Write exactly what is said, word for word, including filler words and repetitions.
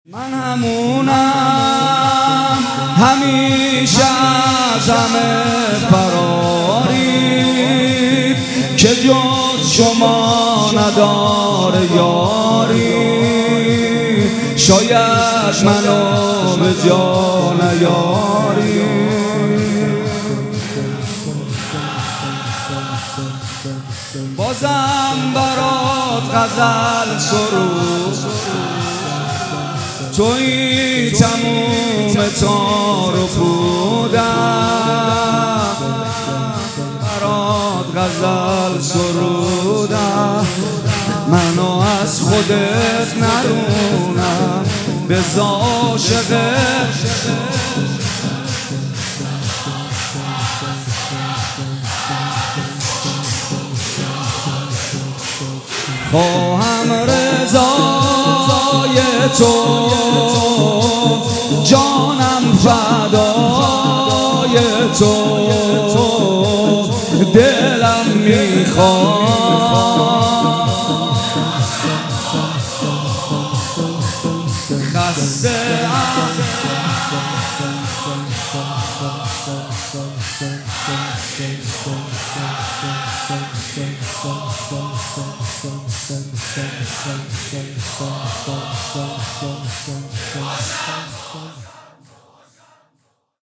من همونم همیشه از همه فراری که جز شما نداره یاری، شاید منو به جا نیاری. بازم برات غزل سرود، توی تموم تار و پودم، برات غزل سرودم. منو از خودت نرونم بز عاشقت، خواهم رضای تو، جانم فدای تو، دلم میخواد خسته ام